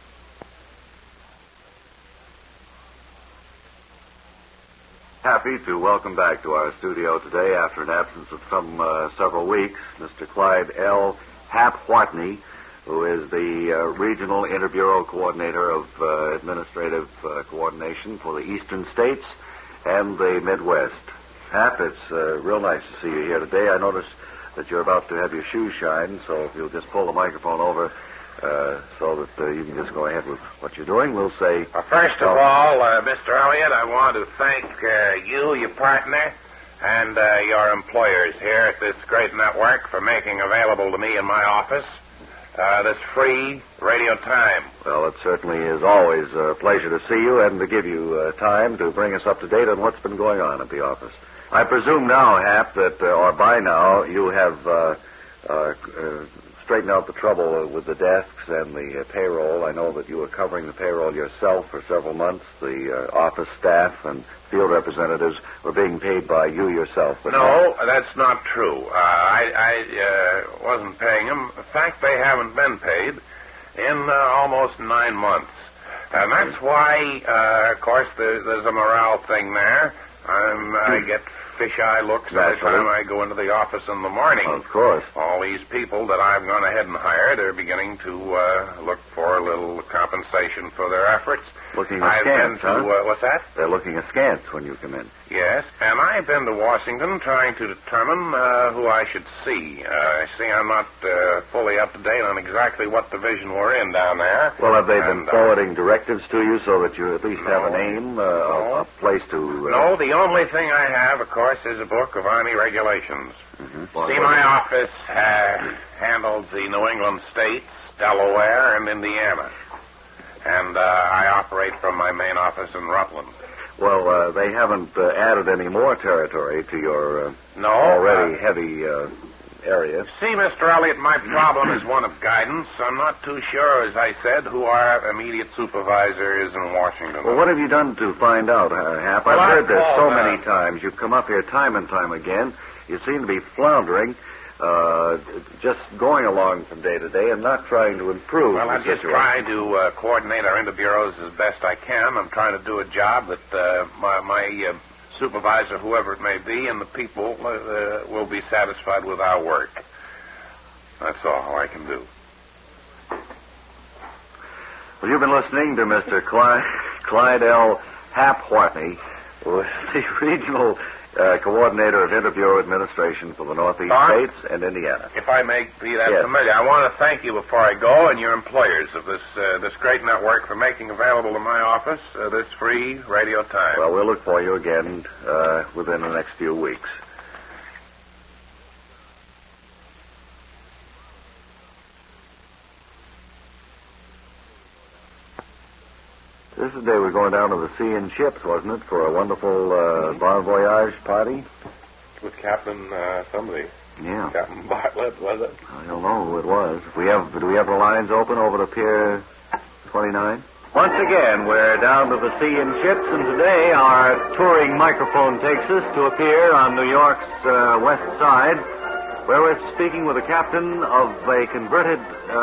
Happy to welcome back to our studio today, after an absence of several weeks, Mr. Clyde L. Hap Whitney, who is the Regional Interbureau Coordinator of Administrative Coordination for the Eastern States and the Midwest. Hap, it's real nice to see you here today. I noticed that you're about to have your shoes shined, so if you'll just pull the microphone over so that you can just go ahead with what you're doing, we'll say... First of all, Mr. Elliott, I want to thank you, your partner, and your employers here at this great network for making available to me in my office this free radio time. Well, it certainly is always a pleasure to see you and to give you time to bring us up to date on what's been going on at the office. I presume now, Hap, that, or by now, you have straightened out the trouble with the desks and the payroll. I know that you were covering the payroll yourself for several months. The office staff and field representatives were being paid by you yourself. But no, that's not true. I wasn't paying them. In fact, they haven't been paid in almost 9 months. And that's why, of course, there's a morale thing there. I get fisheye looks every Naturally. time I go into the office in the morning. Of course. All these people that I've gone ahead and hired are beginning to look for a little compensation for their efforts. Looking I've been askance, to, huh? what's that? They're looking askance when you come in. Yes, and I've been to Washington trying to determine who I should see. I'm not fully up to date on exactly what division we're in down there. Well, have they been And, forwarding directives to you so that you at least have a No. name, a place to... No, the only thing I have, of course, is a book of Army regulations. Mhm. See, my office handles the New England states, Delaware, and Indiana. And I operate from my main office in Rutland. Well, they haven't added any more territory to your No. already heavy area. See, Mr. Elliott, my problem is one of guidance. I'm not too sure, as I said, who our immediate supervisor is in Washington. Well, what have you done to find out, Hap? Well, I've heard I've this so called, many times. You've come up here time and time again. You seem to be floundering, just going along from day to day and not trying to improve Well, the I'm just situation. trying to coordinate our interbureaus as best I can. I'm trying to do a job that my supervisor, whoever it may be, and the people will be satisfied with our work. That's all I can do. Well, you've been listening to Mr. Clyde L. Hap Whitney, the regional coordinator of Interbureau Administration for the Northeast Bob? States and Indiana. If I may be that Yes. familiar, I want to thank you before I go and your employers of this great network for making available to my office this free radio time. Well, we'll look for you again within the next few weeks. This is the day we're going down to the sea in ships, wasn't it, for a wonderful bon voyage party? With Captain somebody. Yeah. Captain Bartlett, was it? I don't know who it was. Do we have the lines open over to Pier 29? Once again, we're down to the sea in ships, and today our touring microphone takes us to a pier on New York's west side, where we're speaking with the captain of a converted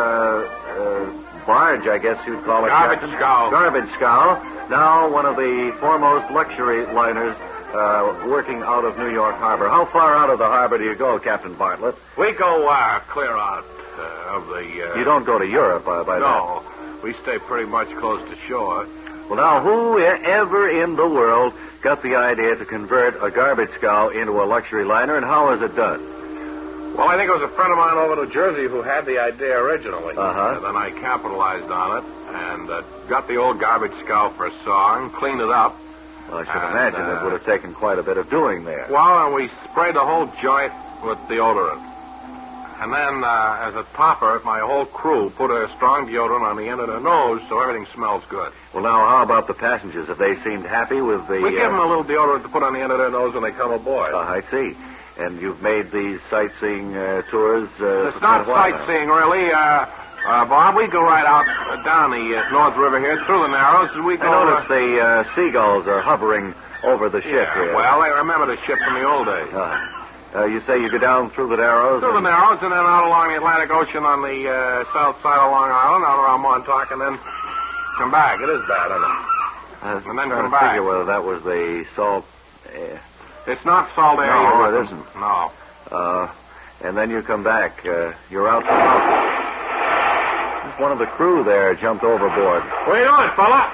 barge, I guess you'd call it. Garbage Captain. scow. Garbage scow. Now one of the foremost luxury liners working out of New York Harbor. How far out of the harbor do you go, Captain Bartlett? We go clear out of the... You don't go to Europe by No. We stay pretty much close to shore. Well, now, whoever in the world got the idea to convert a garbage scow into a luxury liner, and how is it done? Well, I think it was a friend of mine over in New Jersey who had the idea originally. Uh-huh. And then I capitalized on it and got the old garbage scow for a song, cleaned it up. Well, I should And, imagine it would have taken quite a bit of doing there. Well, and we sprayed the whole joint with deodorant. And then, as a topper, my whole crew put a strong deodorant on the end of their nose so everything smells good. Well, now, how about the passengers? Have they seemed happy with the... We give them a little deodorant to put on the end of their nose when they come aboard. I see. And you've made these sightseeing tours... It's not sightseeing, really. Bob, we go right out down the North River here, through the Narrows, and we go... I notice the seagulls are hovering over the ship here. Well, I remember the ship from the old days. You say you go down through the Narrows? Through the Narrows and then out along the Atlantic Ocean on the south side of Long Island, out around Montauk, and then come back. It is bad, isn't it? And then trying come to figure back. whether that was the salt... It's not salt air. No, you're it looking- isn't. No. And then you come back. You're out from out. One of the crew there jumped overboard. What are you doing, fella?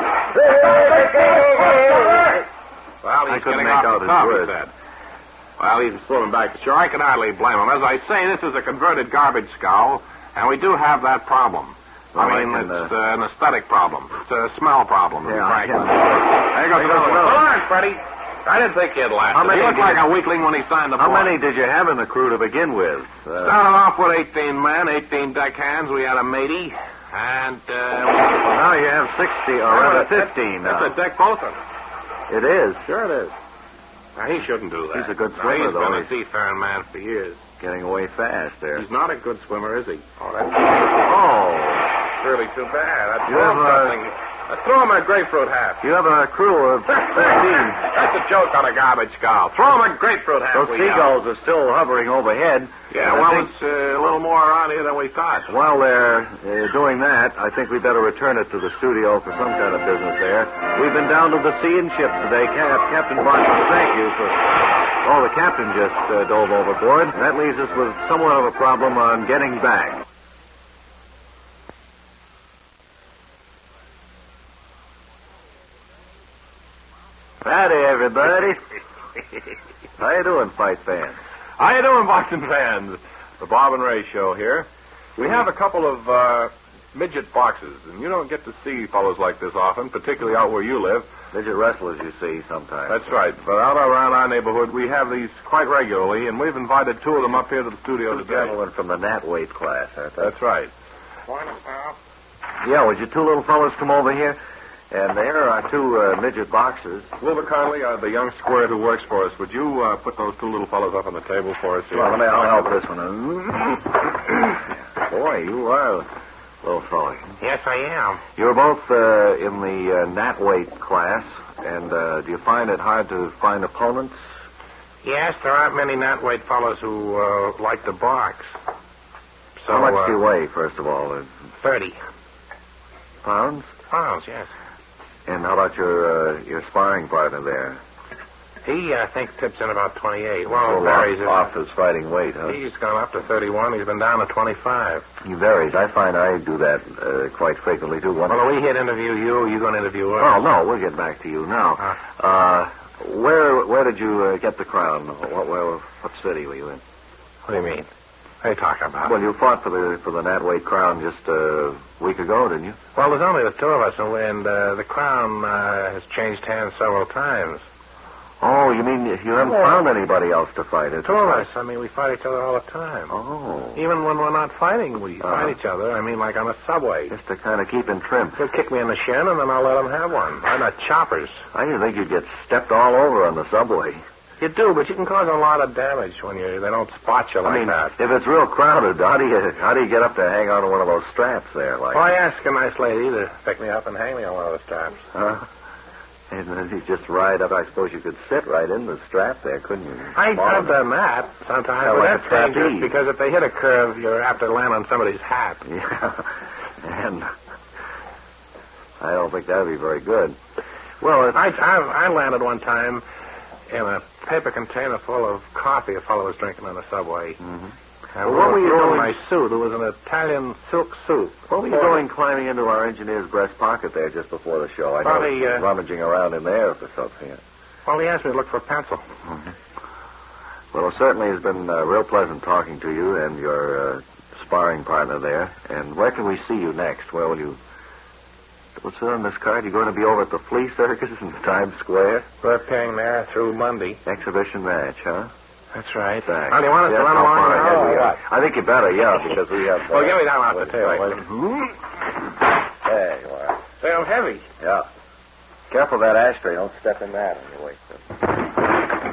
Well, I he's couldn't getting make off out the his top, he words. said. Well, he's swimming back to shore. I can hardly blame him. As I say, this is a converted garbage scow, and we do have that problem. Well, I mean, I can, it's an aesthetic problem. It's a smell problem. Yeah, I frankly. can- There goes I this don't one. know. Hold on, Freddie. I didn't think you'd last. How many He looked did like you- a weakling when he signed up. How many did you have in the crew to begin with? Started off with 18 men, 18 deckhands. We had a matey, and Now you have 60, or rather 15 now. That's a deck bosun. It is. Sure it is. Now, he shouldn't do that. He's a good Now, swimmer, he's though. been a He's seafaring man for years. getting away fast there. He's not a good swimmer, is he? Oh, that's Oh, really too bad. I You threw him have, something. I threw him a grapefruit hat. you have a crew of 15. That's a joke on a garbage scow. Throw him a grapefruit hat. Those we got. seagulls are still hovering overhead. Yeah, And I well, think it's a little more around here than we thought. while they're doing that, I think we better return it to the studio for some kind of business there. We've been down to the sea and ship today. Captain Bartlett, thank you for... Oh, the captain just dove overboard. That leaves us with somewhat of a problem on getting back. Howdy, everybody. How you doing, fight fans? How you doing, boxing fans? The Bob and Ray Show here. We have a couple of midget boxers, and you don't get to see fellows like this often, particularly out where you live. Midget wrestlers you see sometimes. That's right. But out around our neighborhood, we have these quite regularly, and we've invited two of them up here to the studio Two today. gentlemen from the Nat weight class, aren't they? That's right. Morning, pal. Yeah, would you two little fellows come over here? And there are two midget boxers. Wilbur Conley, the young squirt who works for us, would you put those two little fellows up on the table for us here? Well, I'll help this one. Boy, you are a little fellow. Yes, I am. You're both in the Nat weight class, and do you find it hard to find opponents? Yes, there aren't many Nat weight fellows who like to box. So, How much do you weigh, first of all? 30 Pounds? pounds, yes. And how about your sparring partner there? He, I think, tips in about 28. A Well, little varies. off his fighting weight, huh? He's gone up to 31. He's been down to 25. He varies. I find I do that quite frequently, too. Well, we hit interview you. You going to interview us? Oh, no, we'll get back to you now. Where did you get the crown? What city were you in? What do you mean? What are you talking about? Well, you fought for the Nat weight crown just a week ago, didn't you? Well, there's only the two of us, and the crown has changed hands several times. Oh, you mean you haven't found anybody else to fight it? Two of us. I mean, we fight each other all the time. Oh. Even when we're not fighting, we fight each other. I mean, like on a subway. Just to kind of keep in trim. He'll kick me in the shin, and then I'll let him have one. I'm not choppers. I didn't think you'd get stepped all over on the subway. You do, but you can cause a lot of damage when they don't spot you like that. If it's real crowded, how do you get up to hang on to one of those straps there? Well, I asked a nice lady to pick me up and hang me on one of the straps. Huh? And then you just ride up. I suppose you could sit right in the strap there, couldn't you? I've done that sometimes, Kinda but like that's a trapeze. dangerous because if they hit a curve, you're apt to land on somebody's hat. Yeah. And I don't think that'd be very good. Well, I landed one time in a paper container full of coffee a fellow was drinking on the subway. Mm-hmm. And Well, what were you in doing? my suit? It was an Italian silk suit. What were you doing climbing into our engineer's breast pocket there just before the show? I know Well, he, rummaging around in there for something. Well, he asked me to look for a pencil. Well, it certainly has been real pleasant talking to you and your sparring partner there. And where can we see you next? Where will you... What's on this card? You're going to be over at the Flea Circus in Times Square? We're appearing there through Monday. Exhibition match, huh? That's right. Thanks. Oh, do you want us Yes, to run how along? far ahead we or are. what? I think you better, yeah, because we have... Well, give me that one off the table. There you are. Say, I'm heavy. Yeah. Careful of that ashtray. Don't step in that on your way.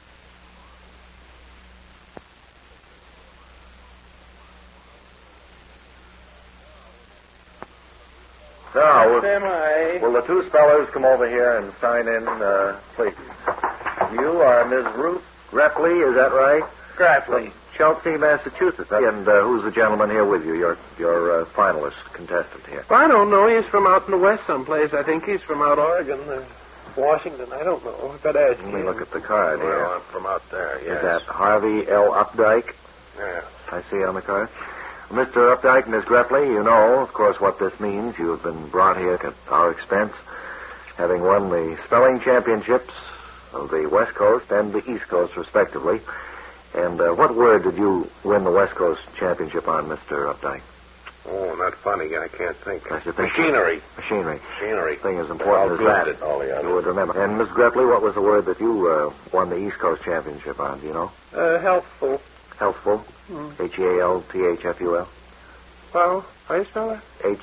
Now, will the two spellers come over here and sign in, please? You are Ms. Ruth Grepley, is that right? Grapley. Chelsea, Massachusetts. And who's the gentleman here with you, your finalist contestant here? I don't know. He's from out in the west someplace. I think he's from out Oregon, Washington. I don't know. I better ask Let me him. look at the card here. Well, I'm from out there, yes. Is that Harvey L. Updike? Yeah. I see on the card. Mr. Updike, Miss Grepley, you know, of course, what this means. You have been brought here at our expense, having won the spelling championships of the West Coast and the East Coast, respectively. And what word did you win the West Coast championship on, Mr. Updike? Oh, not funny. I can't think. I should think Machinery. Machinery. Machinery. Thing as important as that. All the You would remember. And, Miss Grepley, what was the word that you won the East Coast championship on, do you know? Healthful. Healthful? H-E-A-L-T-H-F-U-L? Well, how do you spell that?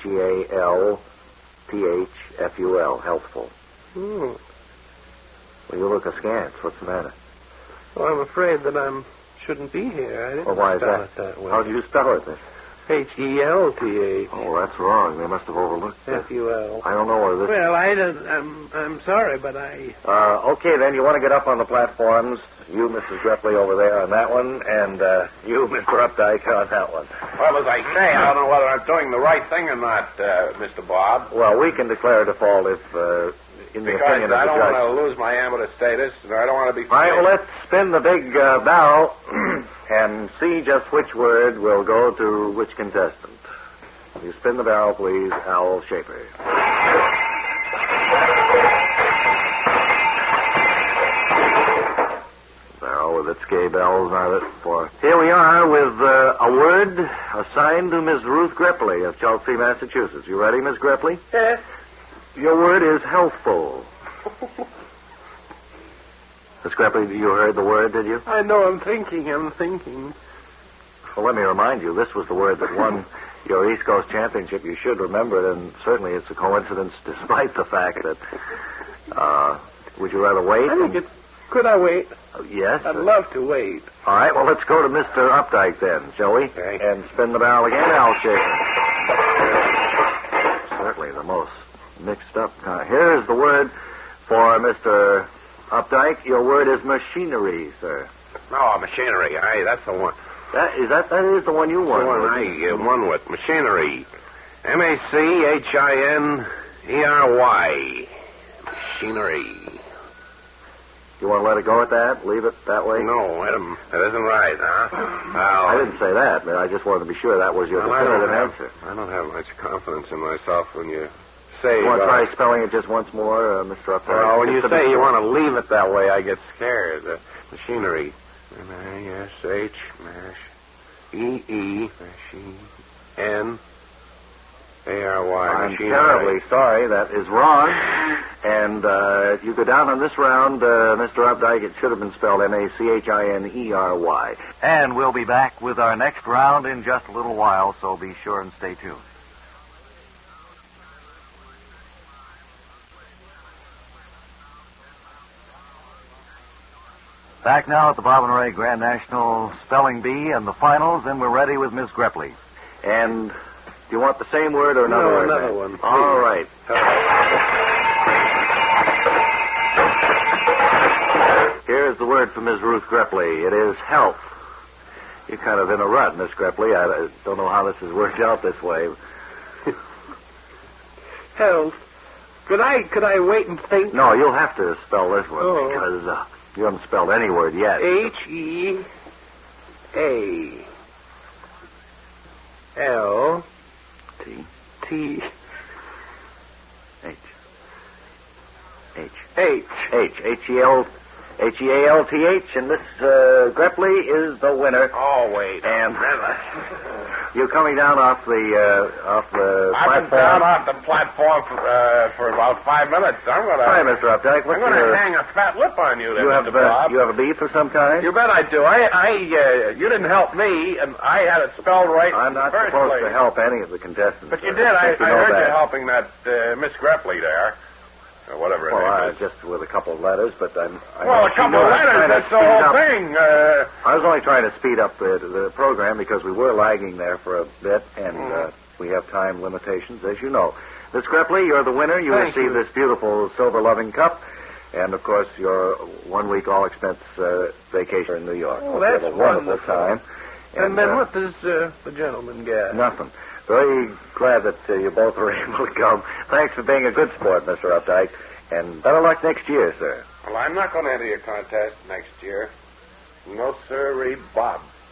H-E-A-L-T-H-F-U-L. Healthful. Hmm. Well, you look askance. What's the matter? Well, I'm afraid that I shouldn't be here. I didn't Well, why is spell that? it that way. How do you spell it, then? H-E-L-T-H-F-U-L. Oh, that's wrong. They must have overlooked that. I don't know whether this... Well, I'm sorry, but I... Okay, then. You want to get up on the platforms. You, Mrs. Grepley, over there on that one, and you, Mr. Updike, on that one. Well, as I say, I don't know whether I'm doing the right thing or not, Mr. Bob. Well, we can declare a default if in the Because opinion of I the don't judge. want to lose my amateur status, and I don't want to be... All right, well, let's spin the big barrel and see just which word will go to which contestant. You spin the barrel, please, Al Schaefer. Barrel with its gay bells on it. Here we are with a word assigned to Miss Ruth Grepley of Chelsea, Massachusetts. You ready, Miss Grepley? Yes. Your word is healthful. Miss Grepley, you heard the word, did you? I know, I'm thinking. Well, let me remind you, this was the word that won your East Coast Championship. You should remember it, and certainly it's a coincidence despite the fact that... would you rather wait? I think Could I wait? Yes. I'd love to wait. All right, well, let's go to Mr. Updike then, shall we? Okay. And spin the barrel again, Al Schaefer. Certainly the most mixed up kind. Here is the word for Mr. Updike. Your word is machinery, sir. Oh, machinery. Aye, that's the one. That is the one you won. The one I won with. Machinery. Machinery. Machinery. You want to let it go at that? Leave it that way? No, Adam, that isn't right, huh? I didn't say that, but I just wanted to be sure that was your definitive answer. I don't have much confidence in myself when you say... You want to try spelling it just once more, Mr. Updike? Well, when you say you want to leave it that way, I get scared. Machinery. M-A-S-H, E-E, N-A-R-Y. I'm terribly sorry. That is wrong. And if you go down on this round, Mr. Updike, it should have been spelled M-A-C-H-I-N-E-R-Y. And we'll be back with our next round in just a little while, so be sure and stay tuned. Back now at the Bob and Ray Grand National Spelling Bee and the finals, and we're ready with Miss Grepley. And do you want the same word or another word? Another one. Please. All right. Here's the word for Ms. Ruth Grepley. It is health. You're kind of in a rut, Miss Grepley. I don't know how this has worked out this way. Health. Could I wait and think? No, you'll have to spell this one Oh. because you haven't spelled any word yet. H-E-A-L-T H. H-E-A-L-T-H, and Miss Grepley is the winner. Oh, wait. And you're coming down off the I've platform. been down off the platform for about 5 minutes. I'm going to... Hi, Mr. Updike. I'm going to hang a fat lip on you there, Mr. Bob. You have a beef of some kind? You bet I do. You didn't help me, and I had it spelled right I'm in the not first supposed place. to help any of the contestants. But you sir. did. I think you know heard that. you helping that Miss Grepley there. Or whatever her name is. Just with a couple of letters, but I Well, know a she couple knew of I was letters, trying to that's the speed whole up. thing. I was only trying to speed up the program because we were lagging there for a bit, and we have time limitations, as you know. Miss Grepley, you're the winner. You Thank receive you. this beautiful silver loving cup, and of course your 1 week all expense vacation in New York. Oh, Hope that's you have a wonderful wonderful. time. And then what does the gentleman get? Nothing. Very glad that you both were able to come. Thanks for being a good sport, Mr. Updike. And better luck next year, sir. Well, I'm not going to enter your contest next year. No, sirree, Bob.